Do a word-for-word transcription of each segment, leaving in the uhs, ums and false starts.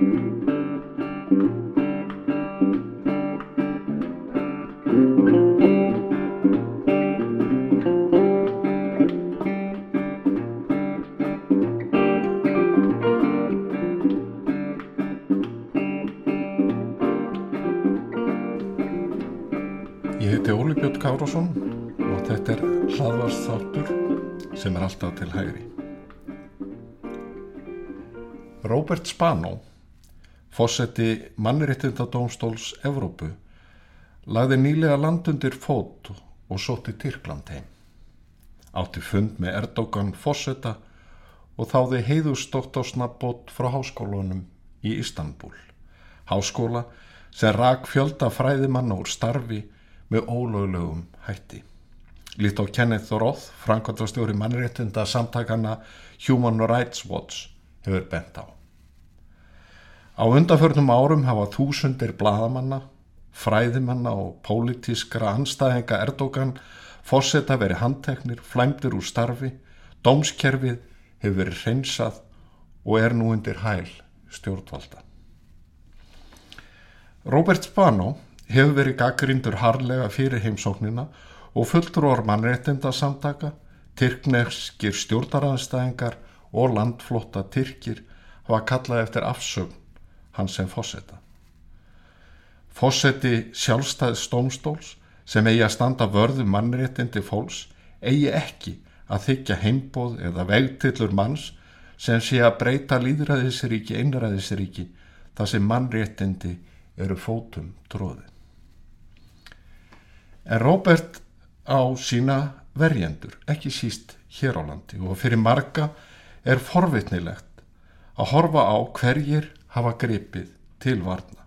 Ég heiti Óli Björn Kárason og þetta er hlaðvarpsþáttur sem er alltaf til hægri. Róbert Spanó, forseti Mannréttindadómstóls Evrópu, lagði nýlega land undir fót og sótti Tyrkland heim. Átti fund með Erdogan forseta og þáði heiðursdoktorsnafnbót frá háskólanum í Istanbúl. Háskóla sem rak fjölda fræðimanna úr starfi með ólöglegum hætti. Líkt á Kenneth Roth, framkvæmdastjóri mannréttindasamtakanna Human Rights Watch, hefur bent á. Á undanförnum árum hafa þúsundir blaðamanna, fræðimanna og pólitískra andstæðinga Erdogan forseta verið handteknir, flæmdir úr starfi, dómskerfið hefur verið hreinsað og er nú undir hæl stjórnvalda. Róbert Spanó hefur verið gagnrýndur harðlega fyrir heimsóknina og fulltrúar mannréttindasamtaka, tyrkneskir stjórnarandstæðingar og landflótta Tyrkir hafa kallað eftir afsögn hans sem forseta. Forseti sjálfstæðs dómstóls sem eigi að standa vörð um mannréttindi fólks eigi ekki að þiggja heimboð eða vegtillur manns sem sé að breyta lýðræðisríki einræðisríki þar sem mannréttindi eru fótum troðin. En Róbert á sína verjendur, ekki síst hér á landi, og fyrir marga er forvitnilegt að horfa á hverjir hafa gripið til varna.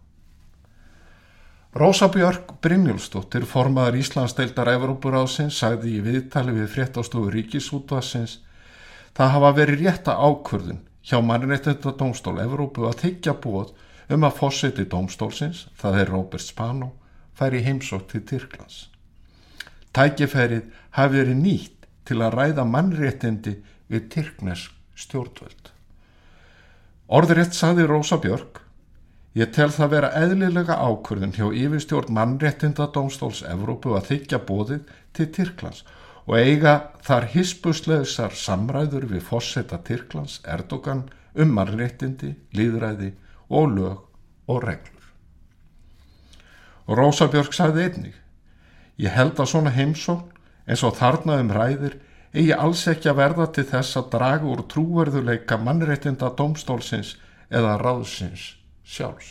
Rósa Björk Brynjólfsdóttir, formaður Íslandsdeildar Evrópuráðsins, sagði í viðtali við fréttastofu Ríkisútvarpsins: það hafa verið rétta ákvörðun hjá Mannréttindadómstól Evrópu að þiggja boð um að forseti dómstólsins, það er Róbert Spanó, færi heimsókn til Tyrklands. Tækifærið hafi verið nýtt til að ræða mannréttindi við tyrknesk stjórnvöld. Orðrétt sagði Rósa Björk: ég tel það vera eðlilega ákvörðun hjá yfirstjórn Mannréttindadómstóls Evrópu að þiggja boðið til Tyrklands og eiga þar hispurslausar samræður við forseta Tyrklands, Erdogan, um mannréttindi, lýðræði og lög og reglur. Og Rósa Björk sagði einnig: ég held að svona heimsókn eins og þarna um ræðir eigi alls ekki að verða til þess að draga úr trúverðuleika Mannréttindadómstólsins eða ráðsins sjálfs.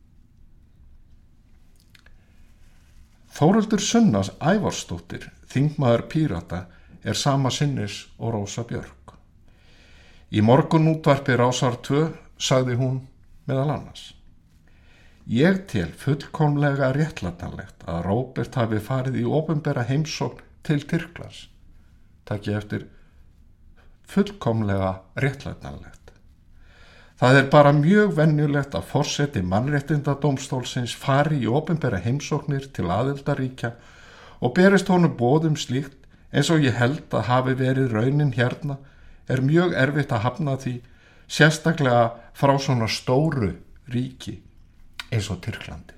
Þórhildur Sunna Ævarsdóttir, þingmaður Pírata, er sama sinnis og Rósa Björk. Í morgunútvarpi Rásar tvö sagði hún meðal annars: ég tel fullkomlega réttlætanlegt að Róbert hafi farið í opinbera heimsókn til Tyrklands. Takki eftir, fullkomlega réttlætanlegt. Það er bara mjög venjulegt að forseti Mannréttindadómstólsins fari í opinbera heimsóknir til aðildarríkja og berist honum boðum slíkt eins og ég held að hafi verið raunin hérna, er mjög erfitt að hafna því, sérstaklega frá svona stóru ríki eins og Tyrklandi.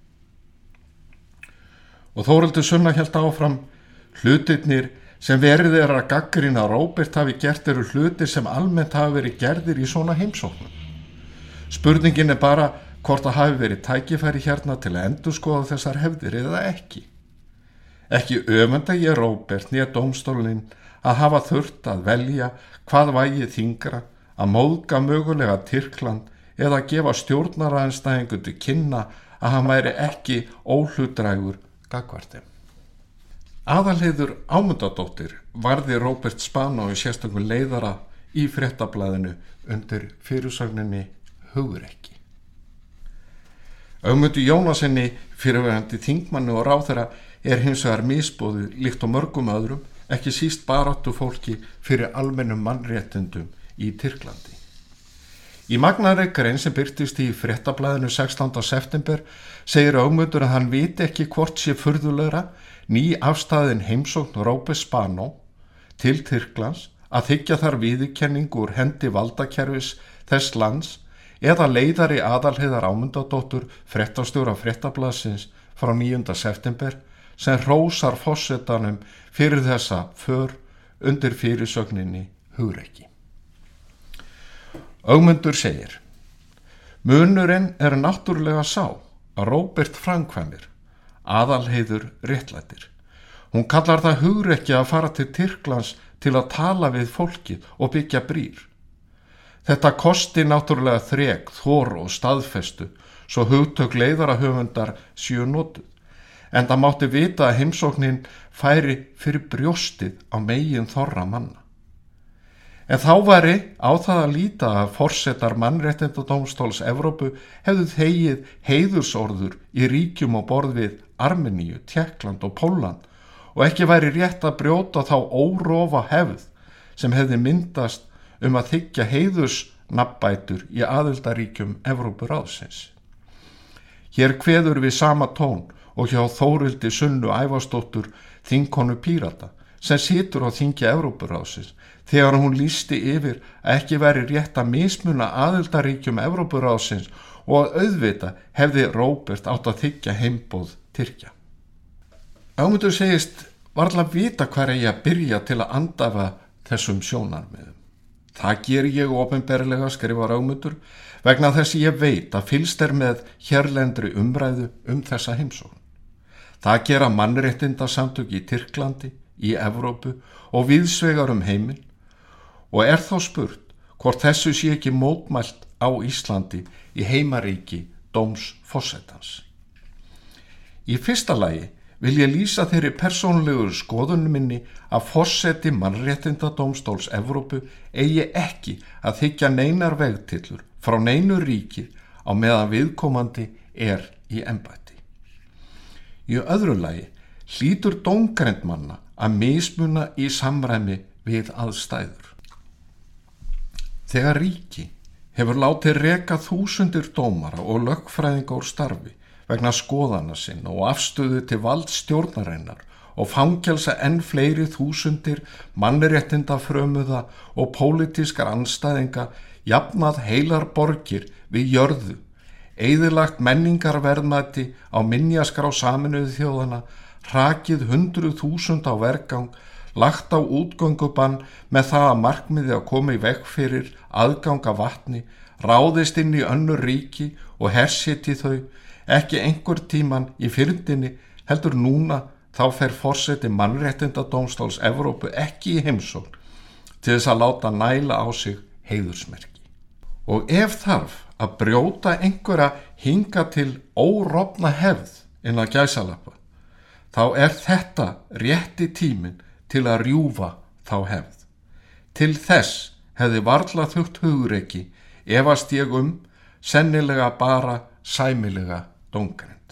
Og Þórhildur Sunna hélt áfram: hlutirnir sem verið er að gagnrýna Róbert hafi gert eru hlutir sem almennt hafi verið gerðir í svona heimsóknum. Spurningin er bara hvort það hafi verið tækifæri hérna til að endurskoða þessar hefðir eða ekki. Ekki öfunda ég Róbert né dómstólinn að hafa þurft að velja hvað vægi þyngra, að móðga mögulega Tyrkland eða að gefa stjórnarandstæðingu til kynna að hann væri ekki óhlutdrægur gagnvart þeim. Aðalheiður Ámundadóttir varði Róbert Spanó í sérstökum leiðara í Fréttablaðinu undir fyrirsögninni Hugrekki. Ögmundur Jónasinni, fyrrverandi þingmanni og ráðherra, er hins vegar misboðið líkt á mörgum öðrum, ekki síst baráttu fólki fyrir almennum mannréttindum í Tyrklandi. Í magnaðri grein sem birtist í Fréttablaðinu sextánda september segir Ögmundur að hann viti ekki hvort sé furðulegra ný afstæðin heimsókn Róbert Spanó til Tyrklands að þiggja þar viðurkenningu úr hendi valdakerfis þess lands eða leiðari Aðalheiðar Ámundadóttur fréttastjóra Fréttablaðsins frá níunda september sem hrósar forsetanum fyrir þessa för undir fyrirsögninni hugrekki. Ögmundur segir: Munurinn er náttúrulega sá að Róbert framkvæmir, Aðalheiður réttlætir. Hún kallar það hugrekki að fara til Tyrklands til að tala við fólkið og byggja brýr. Þetta kosti náttúrulega þrek, þor og staðfestu, svo hugtök leiðarahöfundar séu notuð, en það mátti vita að heimsóknin færi fyrir brjóstið á megin þorra manna. En þá væri á það að líta að forsetar Mannréttindadómstóls Evrópu hefðu þegið heiðursorður í ríkjum á borð við Armeníu, Tékkland og Pólland og ekki væri rétt að brjóta þá órofa hefð sem hefði myndast um að þiggja heiðursnafnbætur í aðildarríkjum Evrópuráðsins. Hér kveður við sama tón og hjá Þórildi Sunnu Ævarsdóttur, þingkonu Pírata, sem situr á þingi Evrópuráðsins, þegar hún lýsti yfir að ekki væri rétt að mismuna aðildarríkjum Evrópuráðsins og að auðvita hefði Róbert átt að þiggja heimboð Tyrkja. Ögmundur segist varla vita hvar eigi að byrja til að andafa þessum sjónarmiðum. Það ger ég opinberlega, skrifar Ögmundur, vegna þess ég veit að fylgst er með hérlendri umræðu um þessa heimsókn. Það gera mannréttindasamtök í Tyrklandi, í Evrópu og víðsvegar um heiminn, og er þá spurt hvort þessu sé ekki mótmælt á Íslandi í heimaríki dómsforsetans. Í fyrsta lagi vil ég lýsa þeirri persónulegu skoðun minni að forseti Mannréttindadómstóls Evrópu eigi ekki að þiggja neinar vegtillur frá neinu ríki á meðan viðkomandi er í embætti. Í öðru lagi hlýtur dómgreind manna að mismuna í samræmi við aðstæður. Þegar ríki hefur látið reka þúsundir dómara og lögfræðinga úr starfi vegna skoðana sinna og afstöðu til valdstjórnarinnar og fangelsa enn fleiri þúsundir mannréttindafrömuða og pólitískar andstæðinga, jafnað heilar borgir við jörðu, eyðilagt menningarverðmæti á minjaskrá Sameinuðu þjóðanna, hrakið hundruð þúsund á vergang, lagt á útgöngubann með það að markmiði að koma í veg fyrir aðgang af vatni, ráðist inn í önnur ríki og herseti þau, ekki einhver tíman í fyrndinni, heldur núna þá fer forseti Mannréttindadómstóls Evrópu ekki í heimsókn til þess að láta næla á sig heiðursmerki. Og ef þarf að brjóta einhverja hinga til órofna hefð innan gæsalappa, þá er þetta rétti tíminn til að rjúfa þá hefð. Til þess hefði varla þurft hugrekki efast ég um sennilega bara sæmilega dómgreind.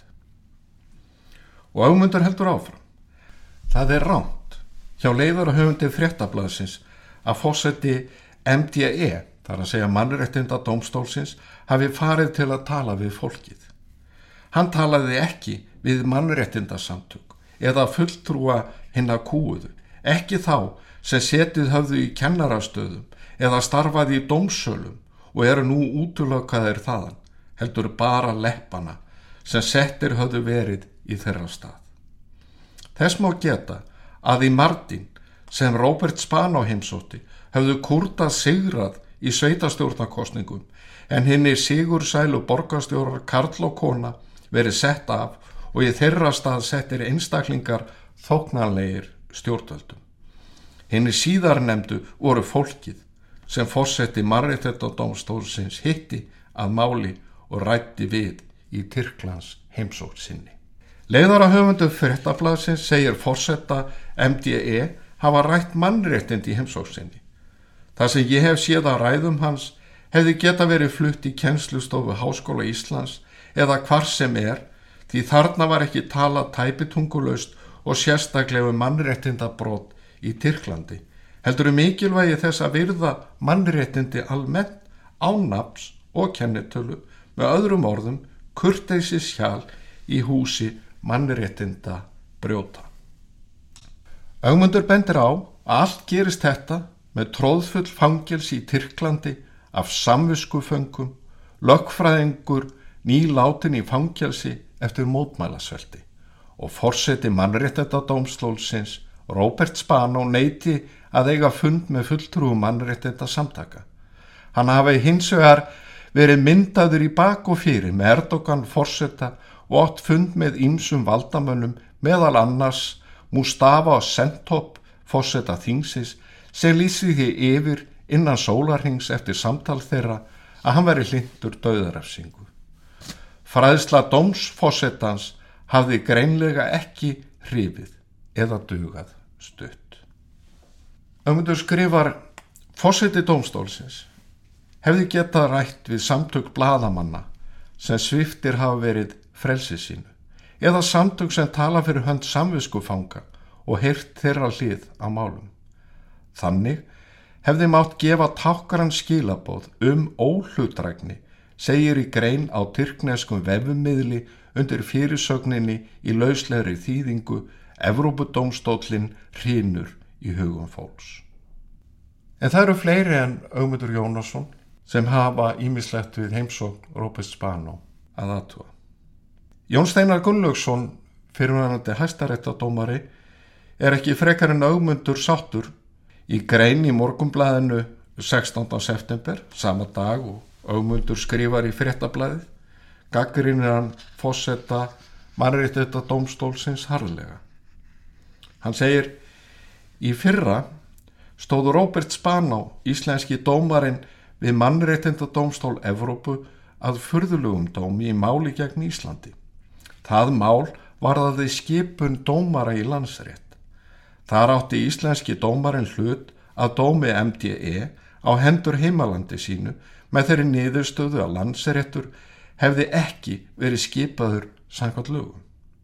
Og Ögmundur heldur áfram. Það er rangt hjá leiðarahöfundi Fréttablaðsins að forseti M D E, þar að segja Mannréttindadómstólsins, hafi farið til að tala við fólkið. Hann talaði ekki við mannréttindasamtök eða fulltrúa hinna kúuðu, ekki þá sem setið höfðu í kennarastöðum eða starfaði í dómsölum og eru nú útilokaðir þaðan, heldur bara leppana sem settir höfðu verið í þeirra stað. Þess má geta að í Mardin, sem Róbert Spanó heimsótti, höfðu Kúrdar sigrað í sveitastjórnarkosningum en hinni sigursælu borgarstjórar karl og kona verið sett af og í þeirra stað settir einstaklingar þóknanlegir stjórnvöldum. Hinni síðarnefndu voru fólkið sem forseti Mannréttindadómstólsins hitti að máli og ræddi við í Tyrklands heimsókn sinni. Leiðarahöfundur Fréttablaðsins segir forseta M D E hafa rætt mannréttindi í heimsókn sinni. Það sem ég hef séð að ræðum hans hefði geta verið flutt í kennslustofu Háskóla Íslands eða hvar sem er, því þarna var ekki talað tæpitungulaust og sérstaklega um mannréttindabrot í Tyrklandi, heldur um mikilvægi þess að virða mannréttindi almennt án nafns og kennitölu, með öðrum orðum kurteisishjal í húsi mannréttinda brjóta. Ögmundur bendir á að allt gerist þetta með tróðfull fangelsi í Tyrklandi af samviskuföngum, lögfræðingur nýlátin í fangelsi eftir mótmælasvelti og forseti mannréttindadómstólsins Róbert Spanó neiti að eiga fund með fulltrúum mannréttindasamtaka. Hann hafi hins vegar verið myndaður í bak og fyrir með Erdogan forseta og átt fund með ýmsum valdamönnum, meðal annars Mustafa Şentop forseta þingsins, sem lýsti því yfir innan sólarhrings eftir samtal þeirra að hann veri hlynntur dauðarefsingu. Fræðsla dómsforsetans hafði greinlega ekki hrifið eða dugað stutt. Ögmundur skrifar: forseti dómstólsins hefði getað rætt við samtök blaðamanna sem sviptir hafa verið frelsi sínu, eða samtök sem tala fyrir hönd samviskufanga og heyrt þeirra hlið á málum. Þannig hefði mátt gefa tákkaran skilaboð um óhlutdrægni, segir í grein á tyrkneskum vefmiðli undir fyrirsögninni í lauslegri þýðingu Evrópudómstóllinn hrynur í hugum fólks. En það eru fleiri en Ögmundur Jónasson sem hafa ýmislegt við heimsókn Róbert Spanó að athuga. Jón Steinar Gunnlaugsson, fyrrverandi hæstaréttardómari, er ekki frekar en Ögmundur sáttur. Í grein í Morgunblaðinu sextánda september, sama dag og Ögmundur skrifar í Fréttablaðið, gagnrýnir hann forseta mannréttindadómstólsins harðlega. Hann segir: í fyrra stóð Róbert Spanó, íslenski dómarinn við mannréttindadómstól Evrópu, að furðulegum dómi í máli gegn Íslandi. Það mál varðaði skipun dómara í landsrétt. Þar átti íslenski dómarinn hlut að dómi M D E á hendur heimalandi sínu með þeirri niðurstöðu að landsréttur hefði ekki verið skipaður samkvæmt lögum.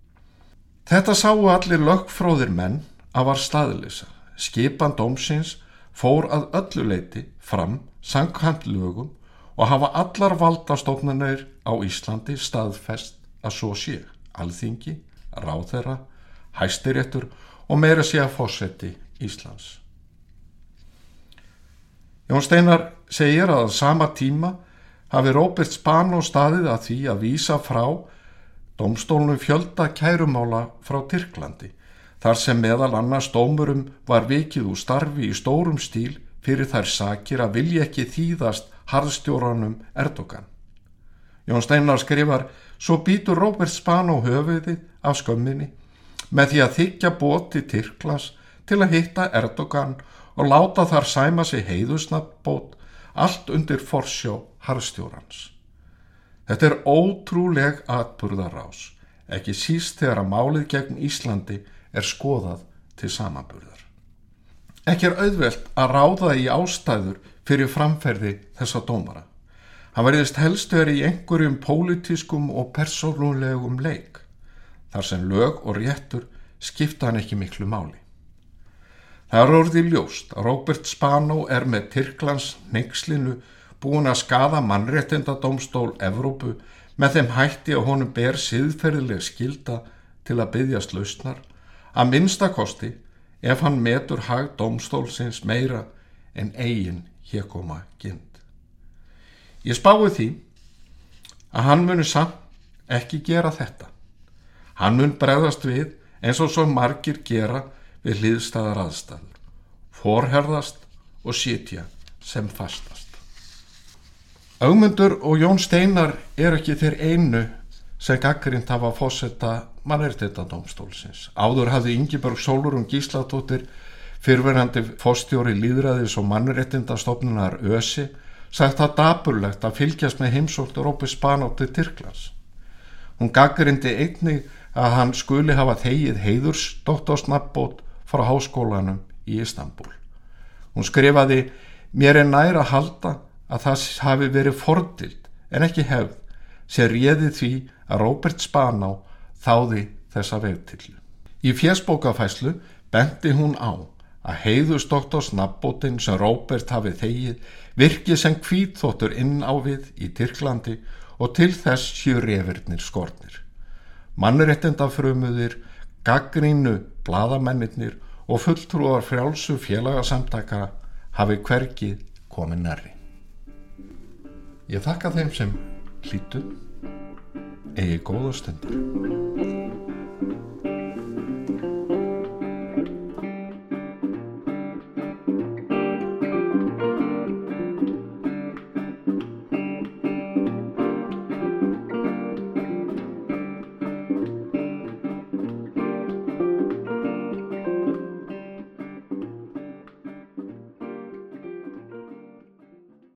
Þetta sáu allir lögfróðir menn að var staðleysa. Skipan dómsins fór að öllu leyti fram samkvæmt lögum og hafa allar valdastofnanir á Íslandi staðfest að svo sé. Alþingi, ráðherra, Hæstiréttur og meira sé að forseti Íslands. Jón Steinar segir að á sama tíma hafi Róbert Spanó staðið að því að vísa frá dómstólnum fjölda kærumála frá Tyrklandi, þar sem meðal annars dómurum var vikið úr starfi í stórum stíl fyrir þær sakir að vilja ekki þýðast harðstjóranum Erdogan. Jón Steinar skrifar: svo býtur Róbert Spanó höfuðið af skömminni með því að þiggja boð til Tyrklands til að hitta Erdogan og láta þar sæma sig heiðursnafnbót, allt undir forsjá harðstjórans. Þetta er ótrúleg atburðarás, ekki síst þegar að málið gegn Íslandi er skoðað til samanburðar. Ekki er auðvelt að ráða í ástæður fyrir framferði þessa dómara. Hann verðist helst verið í einhverjum pólitískum og persónulegum leik, þar sem lög og réttur skipta hann ekki miklu máli. Það er orðið ljóst að Róbert Spanó er með Tyrklands hneykslinu búinn að skaða mannréttindadómstól Evrópu með þeim hætti að honum ber siðferðileg skylda til að biðjast lausnar, að minnsta kosti ef hann metur hag dómstólsins meira en eigin hégóma gind. Ég spái því að hann muni samt ekki gera þetta. Hann mun bregðast við eins og svo margir gera við hliðstæðar aðstæður, forherðast og sitja sem fastast. Ögmundur og Jón Steinar eru ekki þeir einu sem gagnrýnt hafa forseta mannréttindadómstólsins. Áður hafði Ingibjörg Sólrún Gísladóttir, fyrrverandi forstjóri lýðræðis og mannréttindastofnunar ÖSI, sagt það dapurlegt að fylgjast með heimsókn Róbert Spanó til Tyrklands. Hún gagnrýndi einnig að hann skuli hafa þegið heiðursdoktorsnafnbót frá háskólanum í Istanbúl. Hún skrifaði: mér er nær að halda að það hafi verið fordild en ekki hefð sem réði því að Róbert Spanó þáði þessa vegtillu. Í fésbókafærslu benti hún á að heiðursdoktorsnafnbótin sem Róbert hafi þegið virki sem hvítþvottur inn á við í Tyrklandi og til þess séu refirnir skornir. Mannréttindafrömuðir, gagnrýnu blaðamennirnir og fulltrúar frjálsu félagasamtaka hafi hvergi komið nærri. Ég þakka þeim sem hlýddu, eigi góða stundir.